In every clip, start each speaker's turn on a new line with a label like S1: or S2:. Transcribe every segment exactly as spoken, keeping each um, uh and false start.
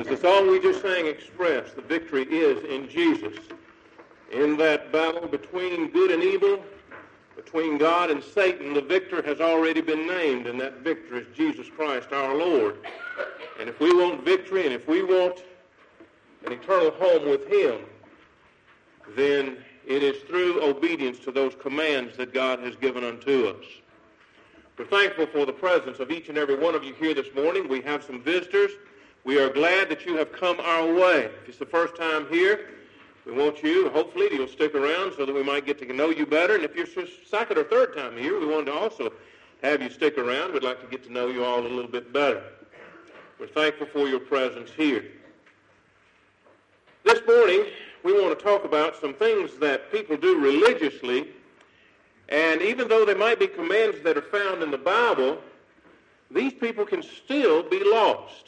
S1: As the song we just sang expressed, the victory is in Jesus. In that battle between good and evil, between God and Satan, the victor has already been named, and that victor is Jesus Christ our Lord. And if we want victory, and if we want an eternal home with Him, then it is through obedience to those commands that God has given unto us. We're thankful for the presence of each and every one of you here this morning. We have some visitors. We are glad that you have come our way. If it's the first time here, we want you, hopefully, you'll stick around so that we might get to know you better. And if you're second or third time here, we want to also have you stick around. We'd like to get to know you all a little bit better. We're thankful for your presence here. This morning, we want to talk about some things that people do religiously, and even though they might be commands that are found in the Bible, these people can still be lost.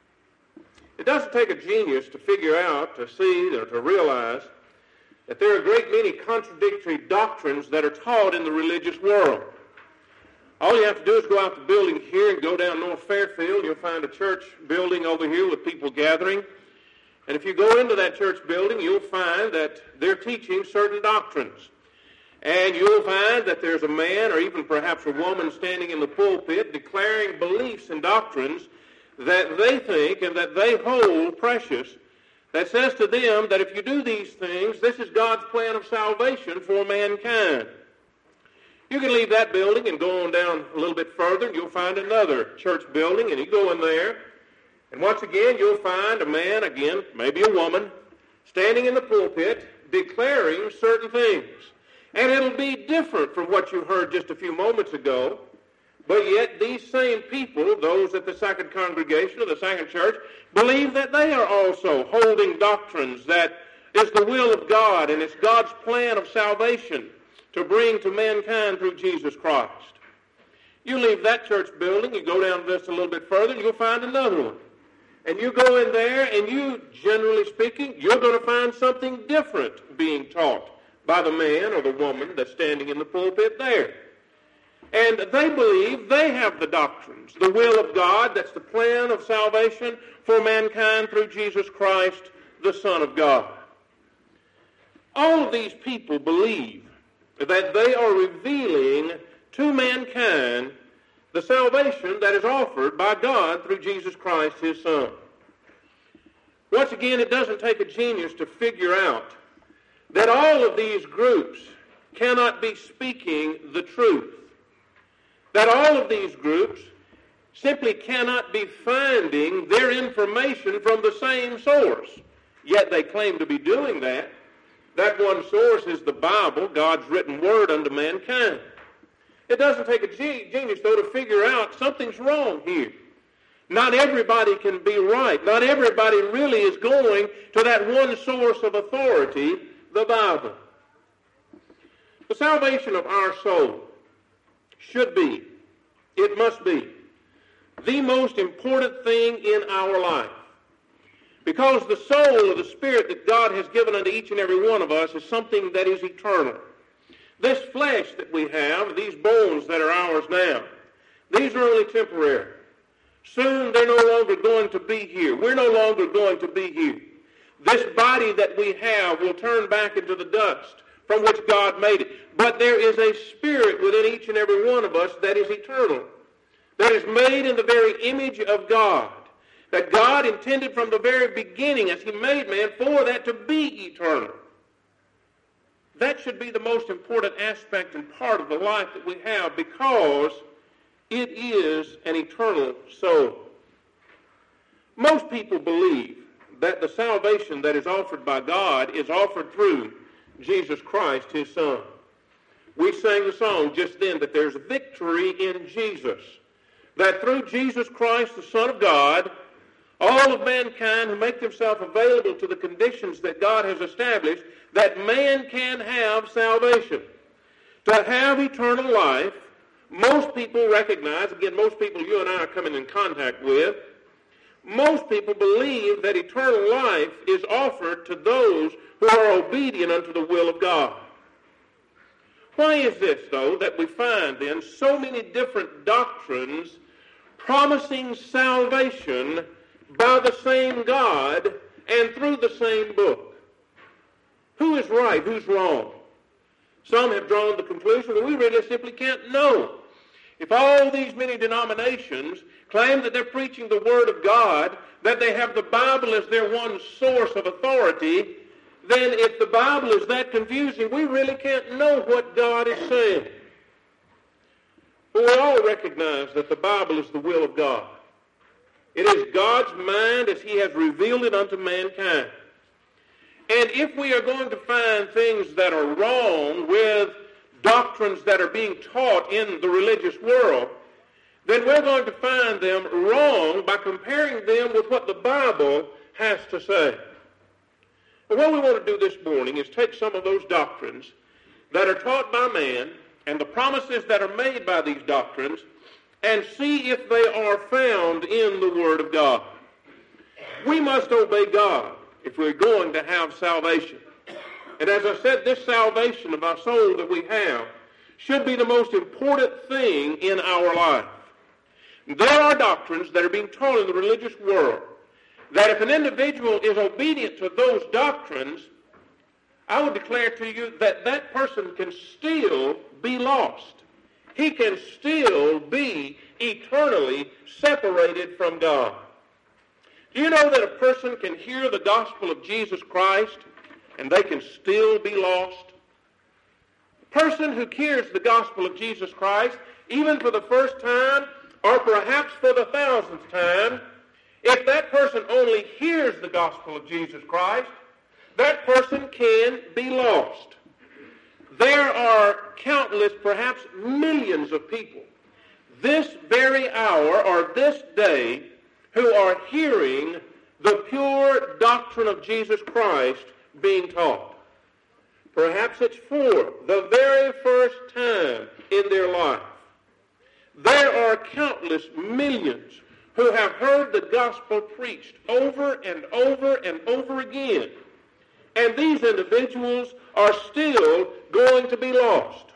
S1: It doesn't take a genius to figure out, to see, or to realize that there are a great many contradictory doctrines that are taught in the religious world. All you have to do is go out the building here and go down North Fairfield. You'll find a church building over here with people gathering. And if you go into that church building, you'll find that they're teaching certain doctrines. And you'll find that there's a man or even perhaps a woman standing in the pulpit declaring beliefs and doctrines that they think and that they hold precious, that says to them that if you do these things, this is God's plan of salvation for mankind. You can leave that building and go on down a little bit further, and you'll find another church building, and you go in there, and once again you'll find a man, again, maybe a woman, standing in the pulpit declaring certain things. And it'll be different from what you heard just a few moments ago. But yet these same people, those at the second congregation of the second church, believe that they are also holding doctrines that is the will of God and it's God's plan of salvation to bring to mankind through Jesus Christ. You leave that church building, you go down this a little bit further, and you'll find another one. And you go in there, and you, generally speaking, you're going to find something different being taught by the man or the woman that's standing in the pulpit there. And they believe they have the doctrines, the will of God, that's the plan of salvation for mankind through Jesus Christ, the Son of God. All of these people believe that they are revealing to mankind the salvation that is offered by God through Jesus Christ, His Son. Once again, it doesn't take a genius to figure out that all of these groups cannot be speaking the truth. That all of these groups simply cannot be finding their information from the same source. Yet they claim to be doing that. That one source is the Bible, God's written word unto mankind. It doesn't take a genius, though, to figure out something's wrong here. Not everybody can be right. Not everybody really is going to that one source of authority, the Bible. The salvation of our soul should be, it must be, the most important thing in our life. Because the soul or the spirit that God has given unto each and every one of us is something that is eternal. This flesh that we have, these bones that are ours now, these are only temporary. Soon they're no longer going to be here. We're no longer going to be here. This body that we have will turn back into the dust from which God made it. But there is a spirit within each and every one of us that is eternal, that is made in the very image of God, that God intended from the very beginning as He made man for that to be eternal. That should be the most important aspect and part of the life that we have because it is an eternal soul. Most people believe that the salvation that is offered by God is offered through Jesus Christ, His Son. We sang the song just then that there's victory in Jesus. That through Jesus Christ, the Son of God, all of mankind who make themselves available to the conditions that God has established, that man can have salvation. To have eternal life, most people recognize, again, most people you and I are coming in contact with, most people believe that eternal life is offered to those who are obedient unto the will of God. Why is this, though, that we find then so many different doctrines promising salvation by the same God and through the same book. Who is right? Who's wrong? Some have drawn the conclusion that we really simply can't know. If all these many denominations claim that they're preaching the Word of God, that they have the Bible as their one source of authority, then if the Bible is that confusing, we really can't know what God is saying. But we all recognize that the Bible is the will of God. It is God's mind as He has revealed it unto mankind. And if we are going to find things that are wrong with doctrines that are being taught in the religious world, then we're going to find them wrong by comparing them with what the Bible has to say. But what we want to do this morning is take some of those doctrines that are taught by man and the promises that are made by these doctrines and see if they are found in the Word of God. We must obey God if we're going to have salvation. And as I said, this salvation of our soul that we have should be the most important thing in our life. There are doctrines that are being taught in the religious world that if an individual is obedient to those doctrines, I would declare to you that that person can still be lost. He can still be eternally separated from God. Do you know that a person can hear the gospel of Jesus Christ and they can still be lost? A person who hears the gospel of Jesus Christ, even for the first time or perhaps for the thousandth time, if that person only hears the gospel of Jesus Christ, that person can be lost. There are countless, perhaps millions of people this very hour or this day who are hearing the pure doctrine of Jesus Christ being taught. Perhaps it's for the very first time in their life. There are countless millions who have heard the gospel preached over and over and over again. And these individuals are still going to be lost.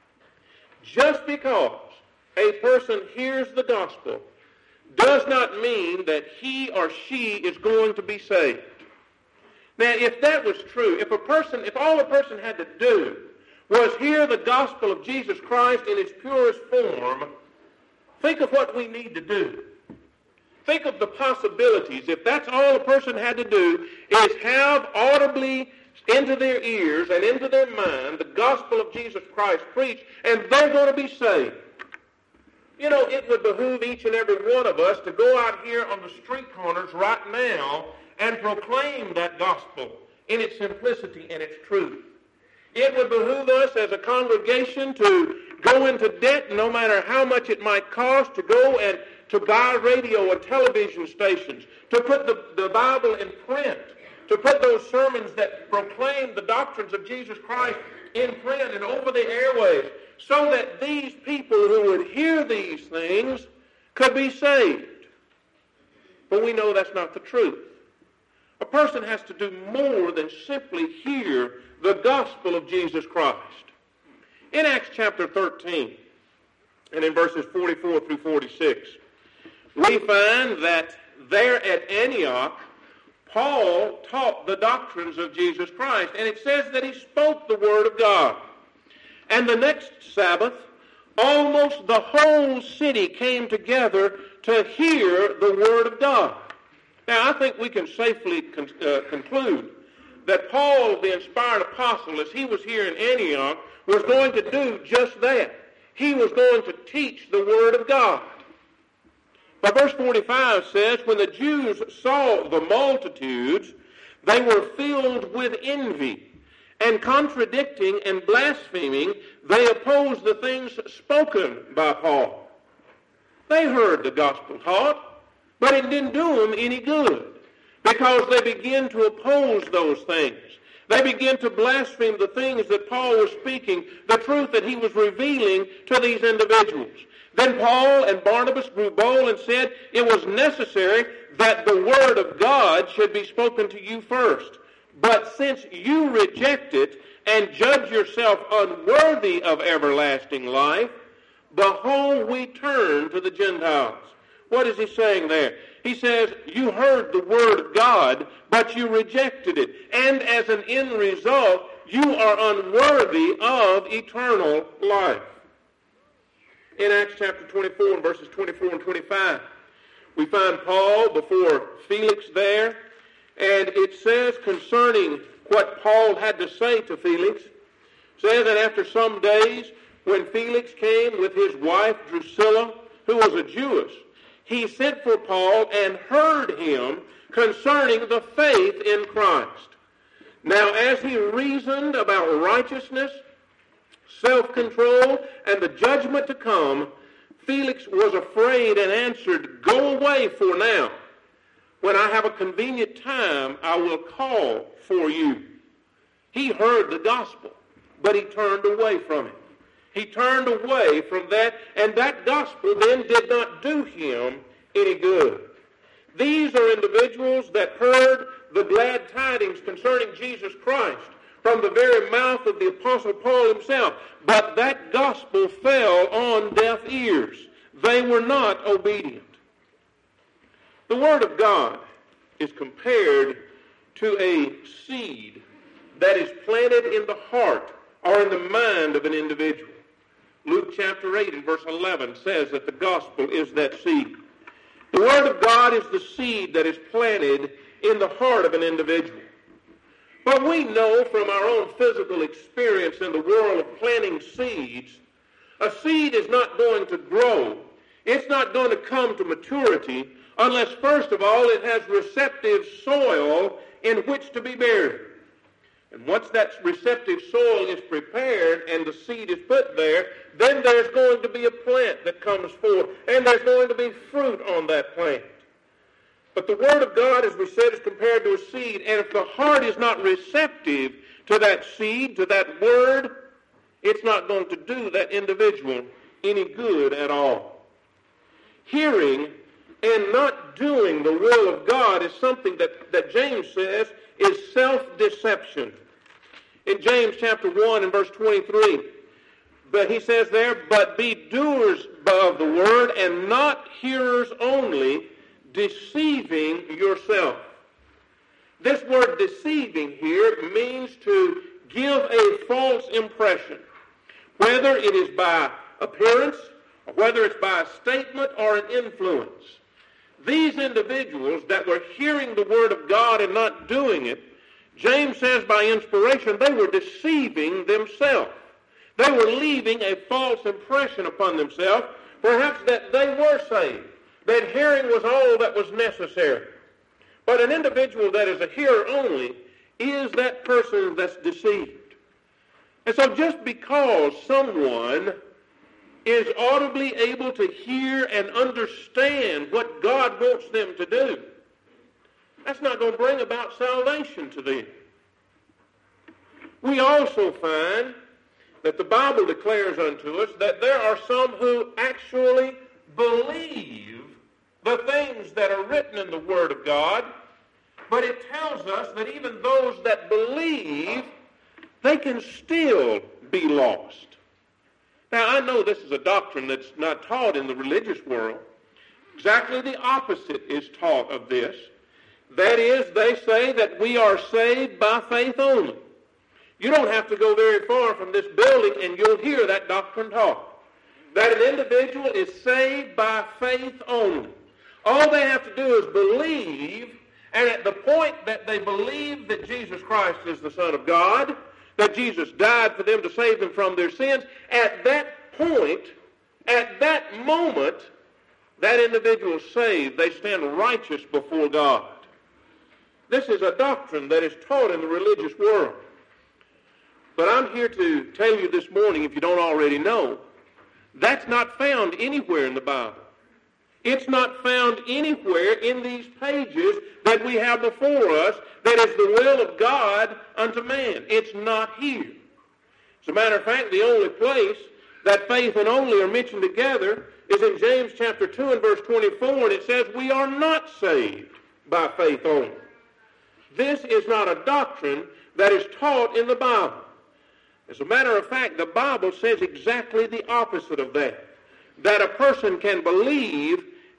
S1: Just because a person hears the gospel does not mean that he or she is going to be saved. Now, if that was true, if a person, if all a person had to do was hear the gospel of Jesus Christ in its purest form, think of what we need to do. Think of the possibilities. If that's all a person had to do is have audibly into their ears and into their mind the gospel of Jesus Christ preached, and they're going to be saved. You know, it would behoove each and every one of us to go out here on the street corners right now and proclaim that gospel in its simplicity and its truth. It would behoove us as a congregation to go into debt, no matter how much it might cost, to go and to buy radio and television stations, to put the, the Bible in print, to put those sermons that proclaim the doctrines of Jesus Christ in print and over the airwaves, so that these people who would hear these things could be saved. But we know that's not the truth. A person has to do more than simply hear the gospel of Jesus Christ. In Acts chapter thirteen, and in verses forty-four through forty-six, we find that there at Antioch, Paul taught the doctrines of Jesus Christ, and it says that he spoke the word of God. And the next Sabbath, almost the whole city came together to hear the word of God. Now, I think we can safely con- uh, conclude that Paul, the inspired apostle, as he was here in Antioch, was going to do just that. He was going to teach the word of God. But verse forty-five says, when the Jews saw the multitudes, they were filled with envy, and contradicting and blaspheming, they opposed the things spoken by Paul. They heard the gospel taught, but it didn't do them any good, because they began to oppose those things. They began to blaspheme the things that Paul was speaking, the truth that he was revealing to these individuals. Then Paul and Barnabas grew bold and said it was necessary that the word of God should be spoken to you first. But since you reject it and judge yourself unworthy of everlasting life, behold, we turn to the Gentiles. What is he saying there? He says, you heard the word of God, but you rejected it. And as an end result, you are unworthy of eternal life. In Acts chapter twenty-four, verses twenty-four and twenty-five, we find Paul before Felix there, and it says concerning what Paul had to say to Felix, says that after some days, when Felix came with his wife Drusilla, who was a Jewess, he sent for Paul and heard him concerning the faith in Christ. Now, as he reasoned about righteousness, self-control, and the judgment to come, Felix was afraid and answered, go away for now. When I have a convenient time, I will call for you. He heard the gospel, but he turned away from it. He turned away from that, and that gospel then did not do him any good. These are individuals that heard the glad tidings concerning Jesus Christ from the very mouth of the Apostle Paul himself, but that gospel fell on deaf ears. They were not obedient. The Word of God is compared to a seed that is planted in the heart or in the mind of an individual. Luke chapter eight and verse eleven says that the gospel is that seed. The Word of God is the seed that is planted in the heart of an individual. But we know from our own physical experience in the world of planting seeds, a seed is not going to grow. It's not going to come to maturity unless, first of all, it has receptive soil in which to be buried. And once that receptive soil is prepared and the seed is put there, then there's going to be a plant that comes forth, and there's going to be fruit on that plant. But the Word of God, as we said, is compared to a seed, and if the heart is not receptive to that seed, to that Word, it's not going to do that individual any good at all. Hearing and not doing the will of God is something that, that James says is self-deception. In James chapter one and verse twenty-three, but he says there, but be doers of the word and not hearers only, deceiving yourself. This word deceiving here means to give a false impression, whether it is by appearance, or whether it's by a statement or an influence. These individuals that were hearing the word of God and not doing it, James says by inspiration, they were deceiving themselves. They were leaving a false impression upon themselves, perhaps that they were saved, that hearing was all that was necessary. But an individual that is a hearer only is that person that's deceived. And so just because someone is audibly able to hear and understand what God wants them to do, that's not going to bring about salvation to them. We also find that the Bible declares unto us that there are some who actually believe the things that are written in the Word of God, but it tells us that even those that believe, they can still be lost. Now, I know this is a doctrine that's not taught in the religious world. Exactly the opposite is taught of this. That is, they say that we are saved by faith only. You don't have to go very far from this building and you'll hear that doctrine taught. That an individual is saved by faith only. All they have to do is believe, and at the point that they believe that Jesus Christ is the Son of God, that Jesus died for them to save them from their sins, at that point, at that moment, that individual is saved. They stand righteous before God. This is a doctrine that is taught in the religious world. But I'm here to tell you this morning, if you don't already know, that's not found anywhere in the Bible. It's not found anywhere in these pages that we have before us that is the will of God unto man. It's not here. As a matter of fact, the only place that faith and only are mentioned together is in James chapter two and verse twenty-four, and it says we are not saved by faith only. This is not a doctrine that is taught in the Bible. As a matter of fact, the Bible says exactly the opposite of that. That a person can believe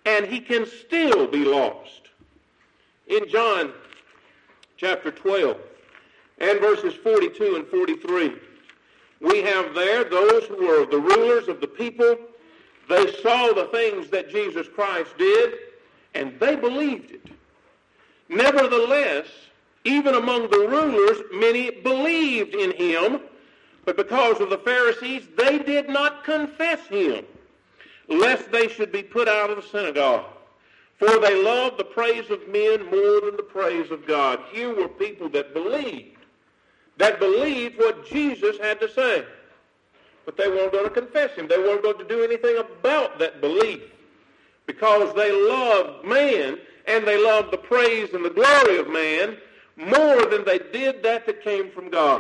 S1: and he can still be lost. In John chapter twelve and verses forty-two and forty-three, we have there those who were the rulers of the people. They saw the things that Jesus Christ did, and they believed it. Nevertheless, even among the rulers, many believed in him, but because of the Pharisees, they did not confess him, lest they should be put out of the synagogue. For they loved the praise of men more than the praise of God. Here were people that believed, that believed what Jesus had to say. But they weren't going to confess him. They weren't going to do anything about that belief, because they loved man and they loved the praise and the glory of man more than they did that that came from God.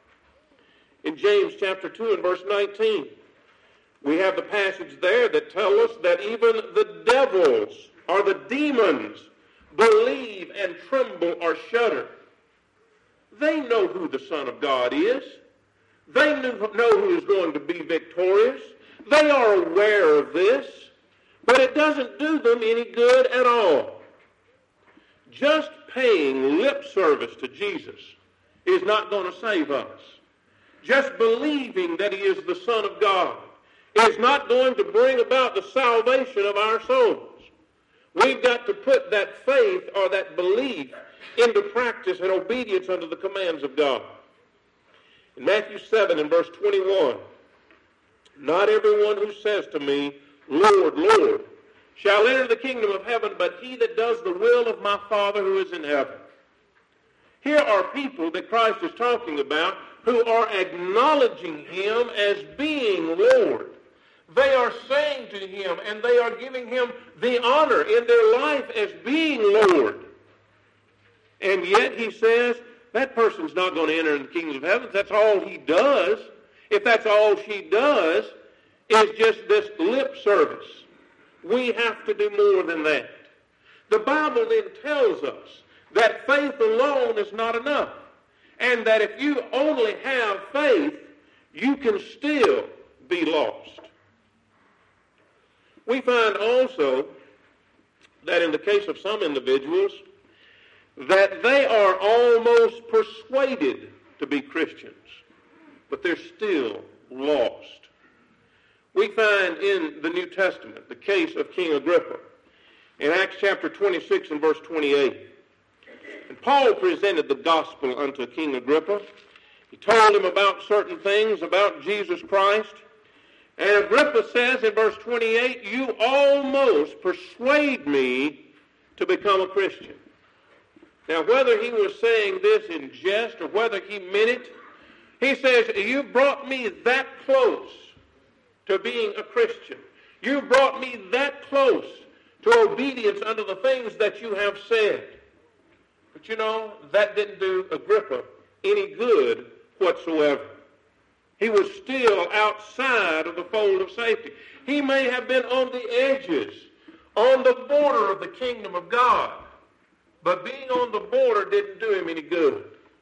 S1: In James chapter two and verse nineteen, we have the passage there that tells us that even the devils or the demons believe and tremble or shudder. They know who the Son of God is. They know who is going to be victorious. They are aware of this, but it doesn't do them any good at all. Just paying lip service to Jesus is not going to save us. Just believing that he is the Son of God is not going to bring about the salvation of our souls. We've got to put that faith or that belief into practice and obedience unto the commands of God. In Matthew seven and verse twenty-one, not everyone who says to me, Lord, Lord, shall enter the kingdom of heaven, but he that does the will of my Father who is in heaven. Here are people that Christ is talking about who are acknowledging him as being Lord. They are saying to him, and they are giving him the honor in their life as being Lord. And yet he says, that person's not going to enter the kingdom of heaven. That's all he does. If that's all she does, is just this lip service. We have to do more than that. The Bible then tells us that faith alone is not enough, and that if you only have faith, you can still be lost. We find also that in the case of some individuals, that they are almost persuaded to be Christians, but they're still lost. We find in the New Testament the case of King Agrippa in Acts chapter twenty-six and verse twenty-eight. And Paul presented the gospel unto King Agrippa. He told him about certain things about Jesus Christ. And Agrippa says in verse twenty-eight, you almost persuade me to become a Christian. Now, whether he was saying this in jest or whether he meant it, he says, you brought me that close to being a Christian. You brought me that close to obedience unto the things that you have said. But you know, that didn't do Agrippa any good whatsoever. He was still outside of the fold of safety. He may have been on the edges, on the border of the kingdom of God, but being on the border didn't do him any good.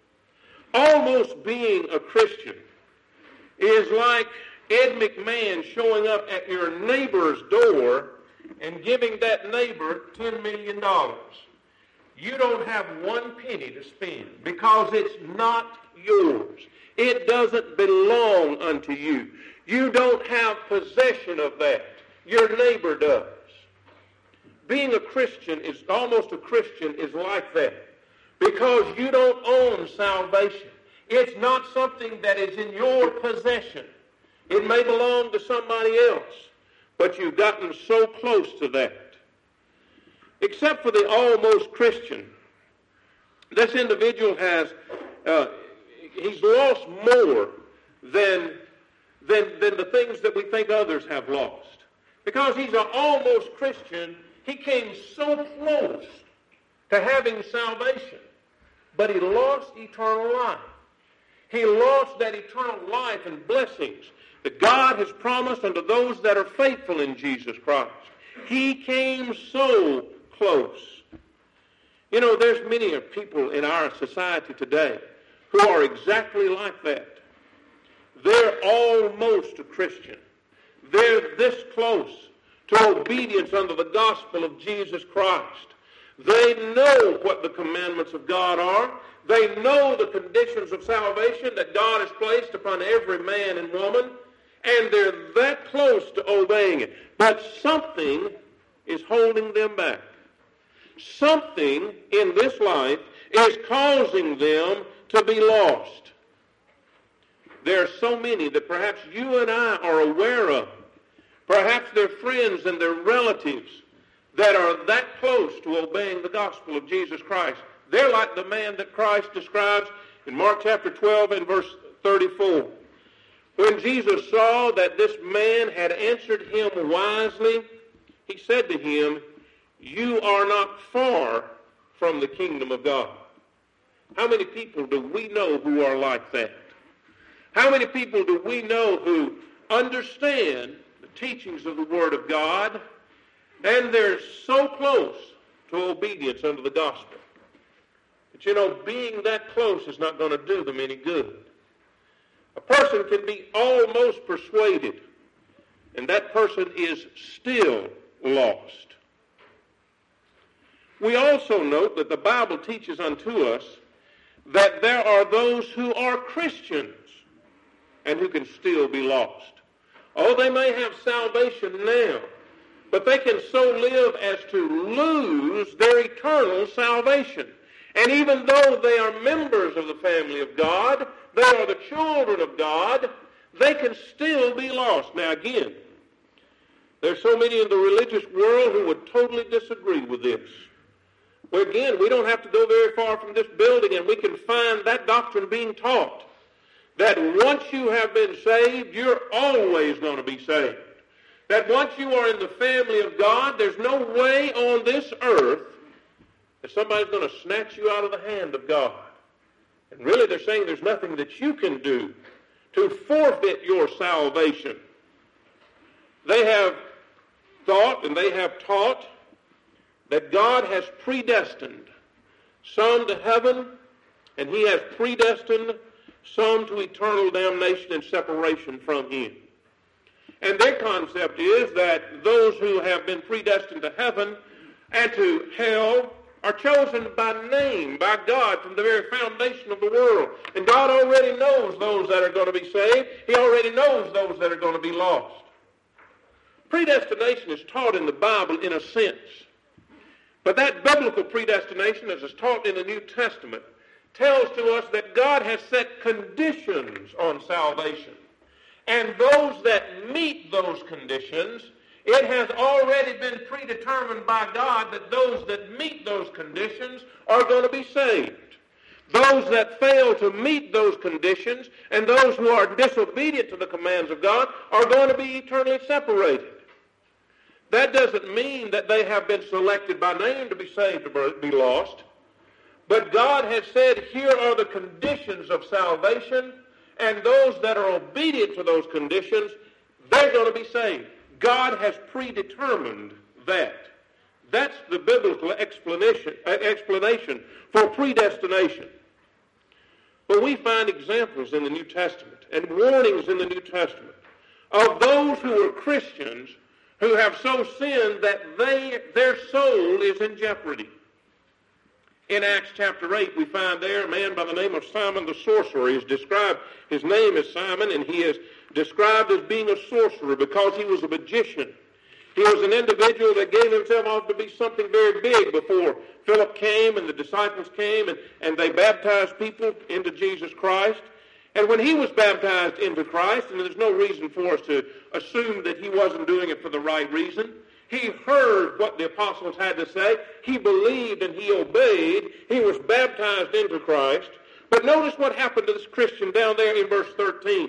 S1: Almost being a Christian is like Ed McMahon showing up at your neighbor's door and giving that neighbor ten million dollars. You don't have one penny to spend because it's not yours. It doesn't belong unto you. You don't have possession of that. Your neighbor does. Being a Christian is almost a Christian is like that because you don't own salvation. It's not something that is in your possession. It may belong to somebody else, but you've gotten so close to that. Except for the almost Christian, this individual has, uh, he's lost more than, than, than the things that we think others have lost. Because he's an almost Christian, he came so close to having salvation, but he lost eternal life. He lost that eternal life and blessings that God has promised unto those that are faithful in Jesus Christ. He came so close. You know, there's many people in our society today who are exactly like that. They're almost a Christian. They're this close to obedience unto the gospel of Jesus Christ. They know what the commandments of God are. They know the conditions of salvation that God has placed upon every man and woman, and they're that close to obeying it. But something is holding them back. Something in this life is causing them to be lost. There are so many that perhaps you and I are aware of. Perhaps their friends and their relatives that are that close to obeying the gospel of Jesus Christ. They're like the man that Christ describes in Mark chapter twelve and verse thirty-four. When Jesus saw that this man had answered him wisely, he said to him, "You are not far from the kingdom of God." How many people do we know who are like that? How many people do we know who understand the teachings of the Word of God, and they're so close to obedience unto the gospel? But you know, being that close is not going to do them any good. A person can be almost persuaded, and that person is still lost. We also note that the Bible teaches unto us that there are those who are Christians and who can still be lost. Oh, they may have salvation now, but they can so live as to lose their eternal salvation. And even though they are members of the family of God, they are the children of God, they can still be lost. Now again, there's so many in the religious world who would totally disagree with this. Well, again, we don't have to go very far from this building, and we can find that doctrine being taught, that once you have been saved, you're always going to be saved. That once you are in the family of God, there's no way on this earth that somebody's going to snatch you out of the hand of God. And really, they're saying there's nothing that you can do to forfeit your salvation. They have thought and they have taught that God has predestined some to heaven, and he has predestined some to eternal damnation and separation from him. And their concept is that those who have been predestined to heaven and to hell are chosen by name, by God, from the very foundation of the world. And God already knows those that are going to be saved. He already knows those that are going to be lost. Predestination is taught in the Bible in a sense. But that biblical predestination, as is taught in the New Testament, tells to us that God has set conditions on salvation. And those that meet those conditions, it has already been predetermined by God that those that meet those conditions are going to be saved. Those that fail to meet those conditions and those who are disobedient to the commands of God are going to be eternally separated. That doesn't mean that they have been selected by name to be saved or be lost. But God has said, here are the conditions of salvation, and those that are obedient to those conditions, they're going to be saved. God has predetermined that. That's the biblical explanation, explanation for predestination. But we find examples in the New Testament and warnings in the New Testament of those who are Christians who have so sinned that they, their soul is in jeopardy. In Acts chapter eight, we find there a man by the name of Simon the sorcerer. He is described, his name is Simon, and he is described as being a sorcerer because he was a magician. He was an individual that gave himself out to be something very big before Philip came and the disciples came and, and they baptized people into Jesus Christ. And when he was baptized into Christ, and there's no reason for us to assume that he wasn't doing it for the right reason, he heard what the apostles had to say. He believed and he obeyed. He was baptized into Christ. But notice what happened to this Christian down there in verse thirteen.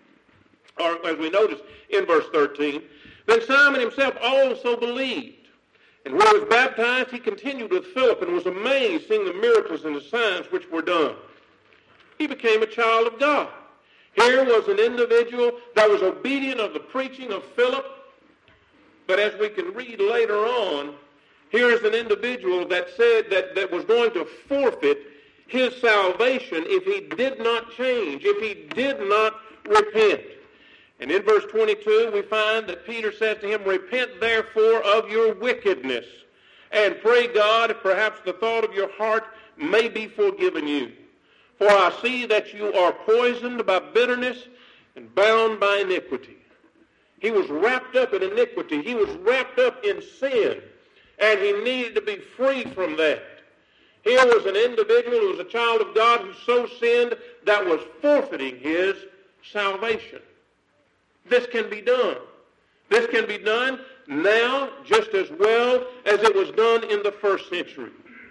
S1: Or as we notice in verse thirteen, then Simon himself also believed. And when he was baptized, he continued with Philip and was amazed seeing the miracles and the signs which were done. He became a child of God. Here was an individual that was obedient of the preaching of Philip. But as we can read later on, here is an individual that said that, that was going to forfeit his salvation if he did not change, if he did not repent. And in verse twenty-two, we find that Peter says to him, repent therefore of your wickedness, and pray God if perhaps the thought of your heart may be forgiven you. For I see that you are poisoned by bitterness and bound by iniquity. He was wrapped up in iniquity. He was wrapped up in sin, and he needed to be free from that. Here was an individual who was a child of God who so sinned that was forfeiting his salvation. This can be done. This can be done now just as well as it was done in the first century.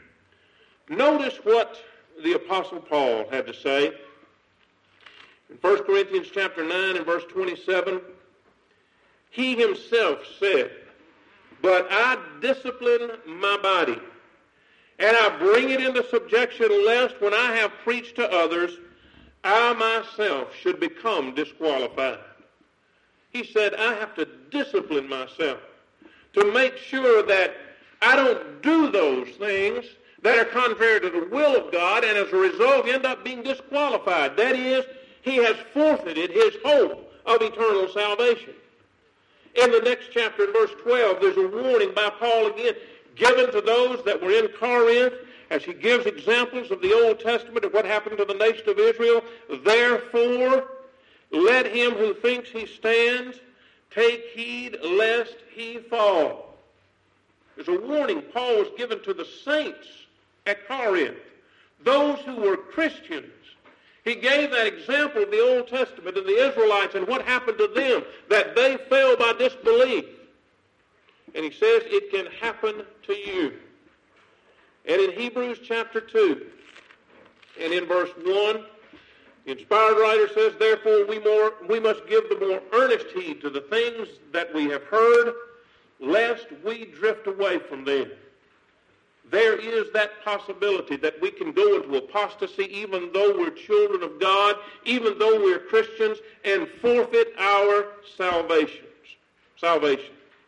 S1: Notice what the Apostle Paul had to say. In First Corinthians chapter nine and verse twenty-seven, he himself said, but I discipline my body, and I bring it into subjection, lest when I have preached to others, I myself should become disqualified. He said, I have to discipline myself to make sure that I don't do those things that are contrary to the will of God, and as a result end up being disqualified. That is, he has forfeited his hope of eternal salvation. In the next chapter, in verse twelve, there's a warning by Paul again, given to those that were in Corinth, as he gives examples of the Old Testament of what happened to the nation of Israel. Therefore, let him who thinks he stands take heed lest he fall. There's a warning Paul was given to the saints at Corinth, those who were Christians. He gave that example of the Old Testament and the Israelites and what happened to them, that they fell by disbelief. And he says it can happen to you. And in Hebrews chapter two, and in verse one, the inspired writer says, therefore we more we must give the more earnest heed to the things that we have heard, lest we drift away from them. There is that possibility that we can go into apostasy even though we're children of God, even though we're Christians, and forfeit our salvations. Salvation.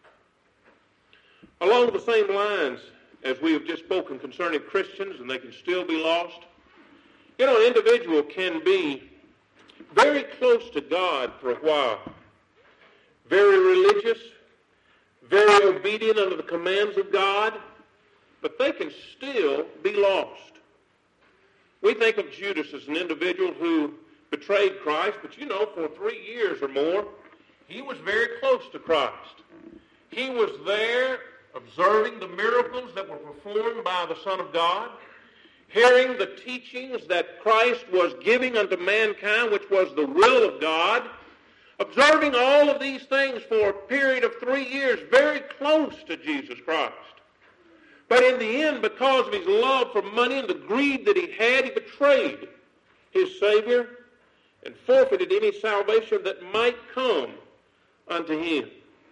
S1: Along the same lines as we have just spoken concerning Christians, and they can still be lost, you know, an individual can be very close to God for a while, very religious, very obedient under the commands of God, but they can still be lost. We think of Judas as an individual who betrayed Christ, but you know, for three years or more, he was very close to Christ. He was there observing the miracles that were performed by the Son of God, hearing the teachings that Christ was giving unto mankind, which was the will of God, observing all of these things for a period of three years, very close to Jesus Christ. But in the end, because of his love for money and the greed that he had, he betrayed his Savior and forfeited any salvation that might come unto him.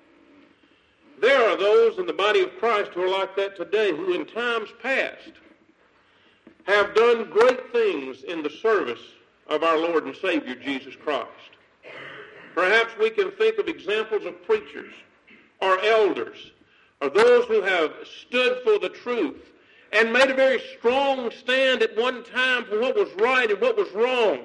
S1: There are those in the body of Christ who are like that today, who in times past have done great things in the service of our Lord and Savior, Jesus Christ. Perhaps we can think of examples of preachers or elders or those who have stood for the truth and made a very strong stand at one time for what was right and what was wrong.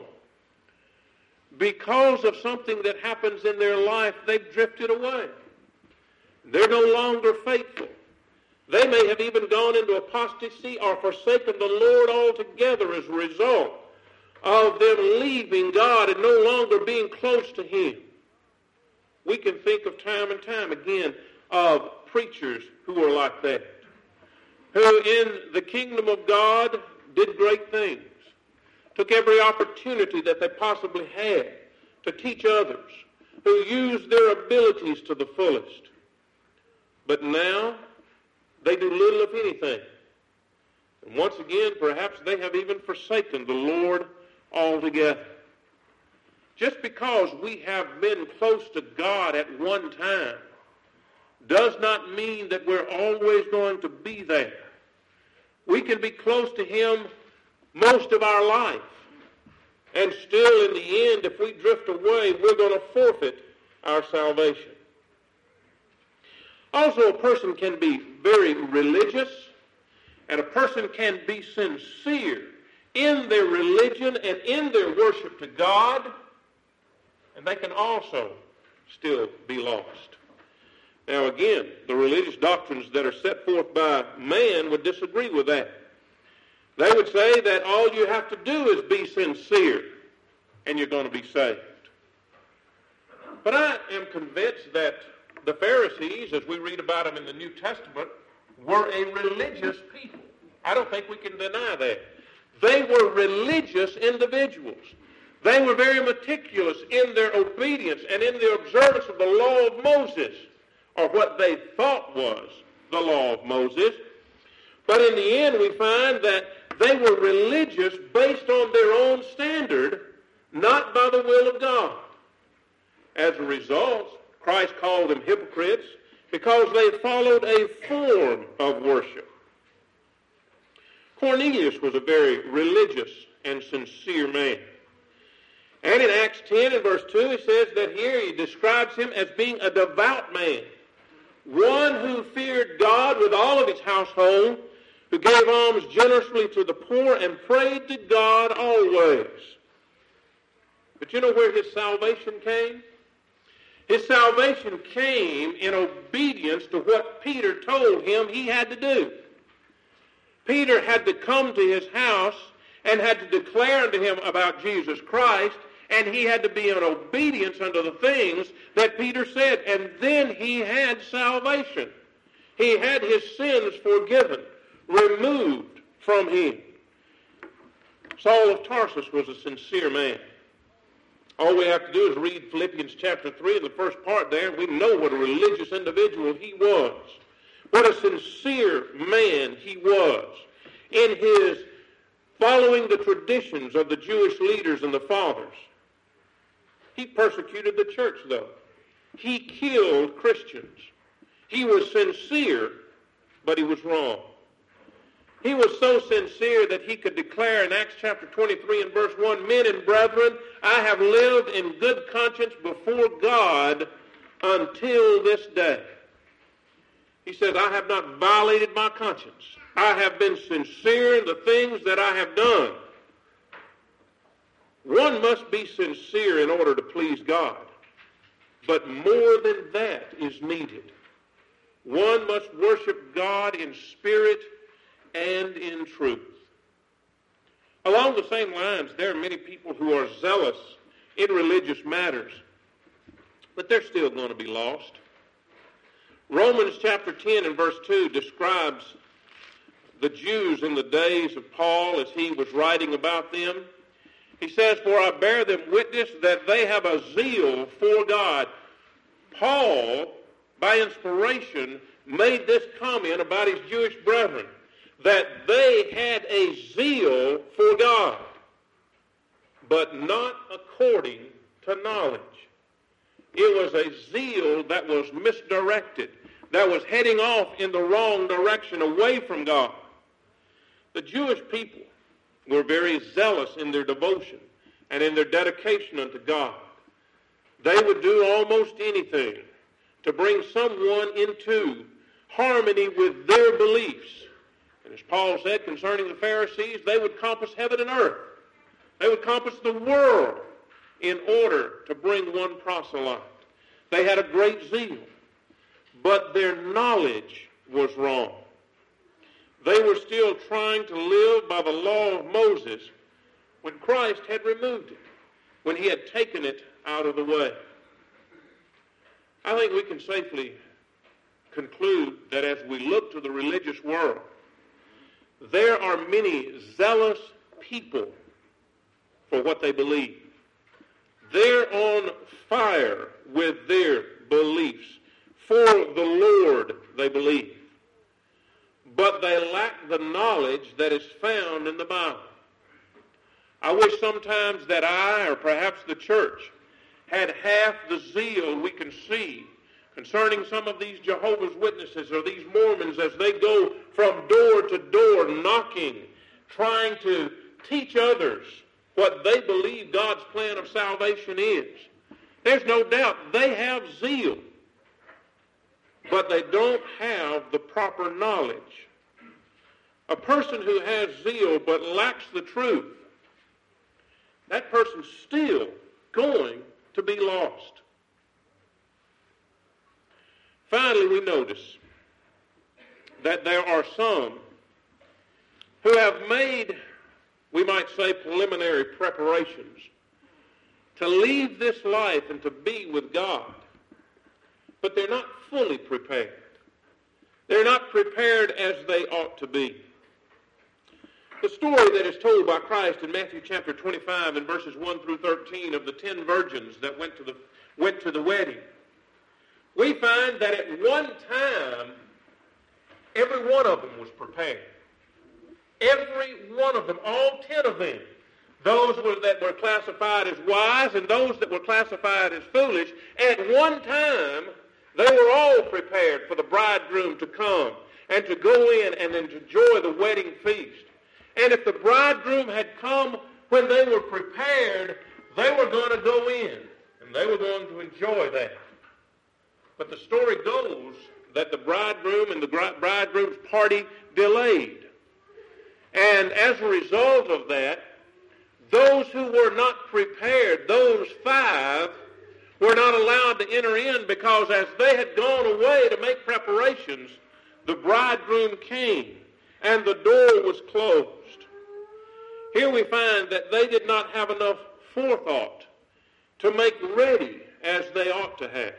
S1: Because of something that happens in their life, they've drifted away. They're no longer faithful. They may have even gone into apostasy or forsaken the Lord altogether as a result of them leaving God and no longer being close to Him. We can think of time and time again of preachers who are like that, who in the kingdom of God did great things, took every opportunity that they possibly had to teach others, who used their abilities to the fullest. But now, they do little of anything. And once again, perhaps they have even forsaken the Lord altogether. Just because we have been close to God at one time does not mean that we're always going to be there. We can be close to Him most of our life, and still in the end, if we drift away, we're going to forfeit our salvation. Also, a person can be very religious, and a person can be sincere in their religion and in their worship to God, and they can also still be lost. Now again, the religious doctrines that are set forth by man would disagree with that. They would say that all you have to do is be sincere and you're going to be saved. But I am convinced that the Pharisees, as we read about them in the New Testament, were a religious people. I don't think we can deny that. They were religious individuals. They were very meticulous in their obedience and in their observance of the law of Moses, or what they thought was the law of Moses. But in the end, we find that they were religious based on their own standard, not by the will of God. As a result, Christ called them hypocrites because they followed a form of worship. Cornelius was a very religious and sincere man. And in Acts ten and verse two, he says that here he describes him as being a devout man, one who feared God with all of his household, who gave alms generously to the poor and prayed to God always. But you know where his salvation came? His salvation came in obedience to what Peter told him he had to do. Peter had to come to his house and had to declare unto him about Jesus Christ, and he had to be in obedience unto the things that Peter said, and then he had salvation. He had his sins forgiven, removed from him. Saul of Tarsus was a sincere man. All we have to do is read Philippians chapter three, in the first part there, and we know what a religious individual he was. What a sincere man he was in his following the traditions of the Jewish leaders and the fathers. He persecuted the church, though. He killed Christians. He was sincere, but he was wrong. He was so sincere that he could declare in Acts chapter twenty-three and verse one, "Men and brethren, I have lived in good conscience before God until this day." He says, "I have not violated my conscience. I have been sincere in the things that I have done." One must be sincere in order to please God. But more than that is needed. One must worship God in spirit and in truth. Along the same lines, there are many people who are zealous in religious matters, but they're still going to be lost. Romans chapter ten and verse two describes the Jews in the days of Paul as he was writing about them. He says, "For I bear them witness that they have a zeal for God." Paul, by inspiration, made this comment about his Jewish brethren, that they had a zeal for God, but not according to knowledge. It was a zeal that was misdirected, that was heading off in the wrong direction, away from God. The Jewish people were very zealous in their devotion and in their dedication unto God. They would do almost anything to bring someone into harmony with their beliefs. And as Paul said concerning the Pharisees, they would compass heaven and earth. They would compass the world in order to bring one proselyte. They had a great zeal, but their knowledge was wrong. They were still trying to live by the law of Moses when Christ had removed it, when he had taken it out of the way. I think we can safely conclude that as we look to the religious world, there are many zealous people for what they believe. They're on fire with their beliefs. For the Lord they believe. But they lack the knowledge that is found in the Bible. I wish sometimes that I, or perhaps the church, had half the zeal we can see concerning some of these Jehovah's Witnesses or these Mormons as they go from door to door knocking, trying to teach others what they believe God's plan of salvation is. There's no doubt they have zeal, but they don't have the proper knowledge. A person who has zeal but lacks the truth, that person's still going to be lost. Finally, we notice that there are some who have made, we might say, preliminary preparations to leave this life and to be with God, but they're not fully prepared. They're not prepared as they ought to be. The story that is told by Christ in Matthew chapter twenty-five and verses one through thirteen of the ten virgins that went to the, went to the wedding, we find that at one time, every one of them was prepared. Every one of them, all ten of them, those were, that were classified as wise and those that were classified as foolish, at one time, they were all prepared for the bridegroom to come and to go in and enjoy the wedding feast. And if the bridegroom had come when they were prepared, they were going to go in and they were going to enjoy that. But the story goes that the bridegroom and the bridegroom's party delayed. And as a result of that, those who were not prepared, those five, were not allowed to enter in because as they had gone away to make preparations, the bridegroom came and the door was closed. Here we find that they did not have enough forethought to make ready as they ought to have.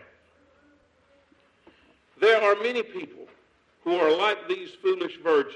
S1: There are many people who are like these foolish virgins.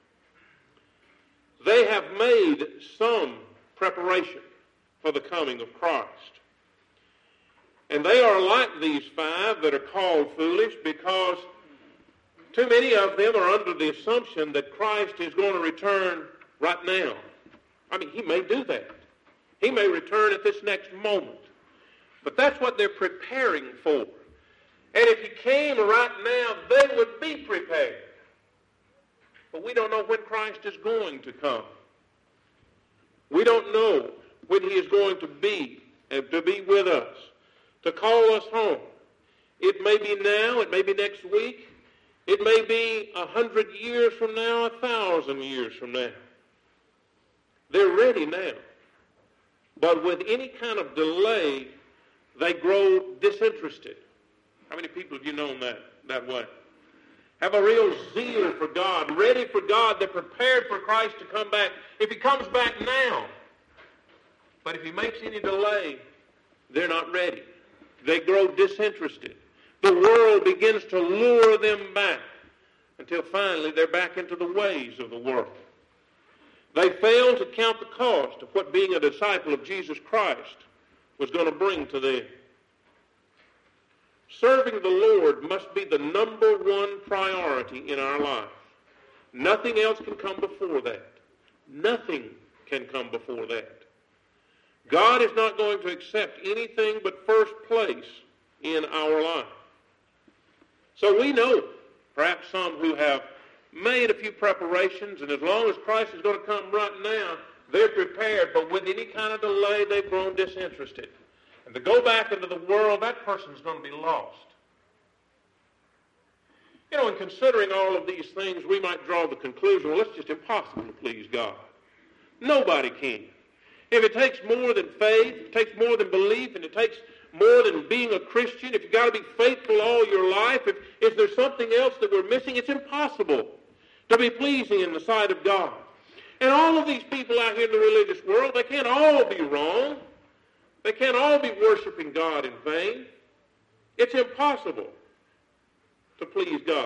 S1: They have made some preparation for the coming of Christ. And they are like these five that are called foolish because too many of them are under the assumption that Christ is going to return right now. I mean, he may do that. He may return at this next moment. But that's what they're preparing for. And if he came right now, they would be prepared. But we don't know when Christ is going to come. We don't know when he is going to be, and to be with us, to call us home. It may be now, it may be next week, it may be a hundred years from now, a thousand years from now. They're ready now. But with any kind of delay, they grow disinterested. How many people have you known that, that way? Have a real zeal for God, ready for God. They're prepared for Christ to come back. If he comes back now, but if he makes any delay, they're not ready. They grow disinterested. The world begins to lure them back until finally they're back into the ways of the world. They fail to count the cost of what being a disciple of Jesus Christ was going to bring to them. Serving the Lord must be the number one priority in our life. Nothing else can come before that. Nothing can come before that. God is not going to accept anything but first place in our life. So we know, perhaps some who have made a few preparations, and as long as Christ is going to come right now, they're prepared, but with any kind of delay, they've grown disinterested. And to go back into the world, that person's going to be lost. You know, in considering all of these things, we might draw the conclusion, well, it's just impossible to please God. Nobody can. If it takes more than faith, if it takes more than belief, and it takes more than being a Christian, if you've got to be faithful all your life, if, if there's something else that we're missing, it's impossible to be pleasing in the sight of God. And all of these people out here in the religious world, they can't all be wrong. They can't all be worshiping God in vain. It's impossible to please God.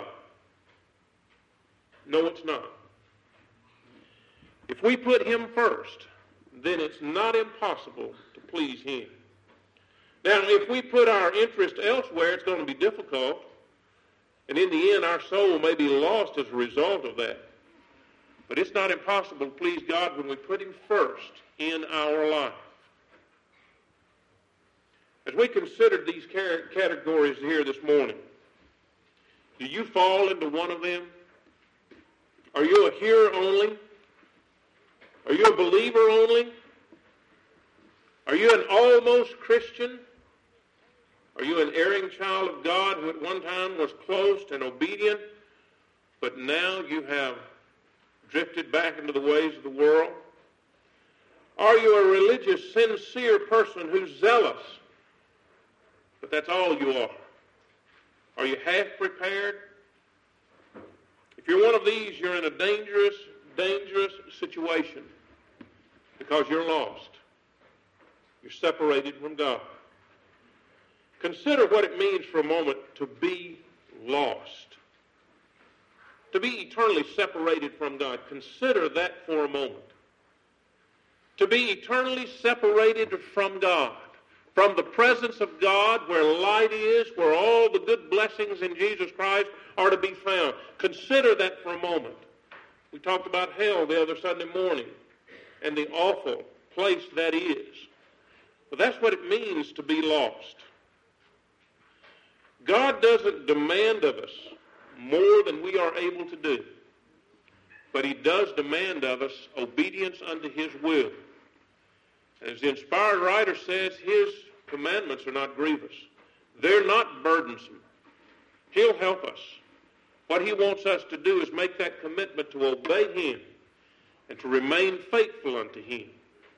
S1: No, it's not. If we put him first, then it's not impossible to please him. Now, if we put our interest elsewhere, it's going to be difficult. And in the end, our soul may be lost as a result of that. But it's not impossible to please God when we put him first in our life. As we considered these categories here this morning, do you fall into one of them? Are you a hearer only? Are you a believer only? Are you an almost Christian? Are you an erring child of God who at one time was close and obedient, but now you have drifted back into the ways of the world? Are you a religious, sincere person who's zealous, but that's all you are? Are you half prepared? If you're one of these, you're in a dangerous, dangerous situation because you're lost. You're separated from God. Consider what it means for a moment to be lost. To be eternally separated from God. Consider that for a moment. To be eternally separated from God. From the presence of God, where light is, where all the good blessings in Jesus Christ are to be found. Consider that for a moment. We talked about hell the other Sunday morning and the awful place that is. But that's what it means to be lost. God doesn't demand of us more than we are able to do. But he does demand of us obedience unto his will. As the inspired writer says, his commandments are not grievous. They're not burdensome. He'll help us. What he wants us to do is make that commitment to obey him and to remain faithful unto him.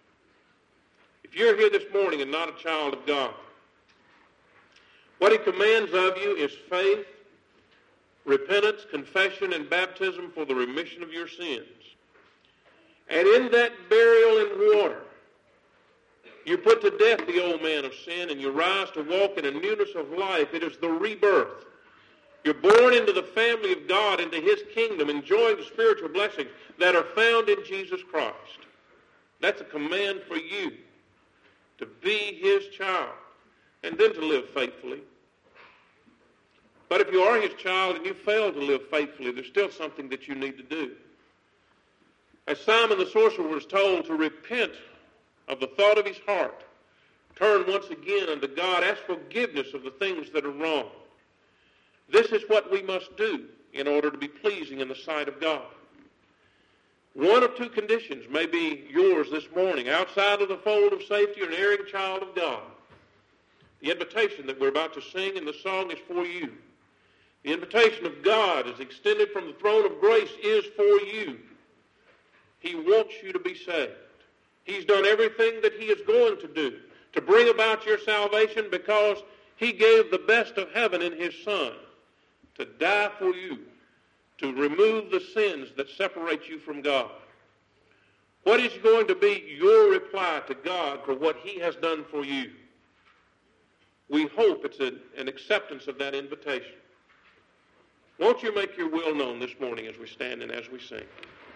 S1: If you're here this morning and not a child of God, what he commands of you is faith, repentance, confession, and baptism for the remission of your sins. And in that burial in water, you put to death the old man of sin and you rise to walk in a newness of life. It is the rebirth. You're born into the family of God, into his kingdom, enjoying the spiritual blessings that are found in Jesus Christ. That's a command for you to be his child and then to live faithfully. But if you are his child and you fail to live faithfully, there's still something that you need to do. As Simon the sorcerer was told to repent of the thought of his heart, turn once again unto God, ask forgiveness of the things that are wrong. This is what we must do in order to be pleasing in the sight of God. One of two conditions may be yours this morning. Outside of the fold of safety, you're an erring child of God. The invitation that we're about to sing in the song is for you. The invitation of God is extended from the throne of grace is for you. He wants you to be saved. He's done everything that he is going to do to bring about your salvation because he gave the best of heaven in his Son to die for you, to remove the sins that separate you from God. What is going to be your reply to God for what he has done for you? We hope it's a, an acceptance of that invitation. Won't you make your will known this morning as we stand and as we sing?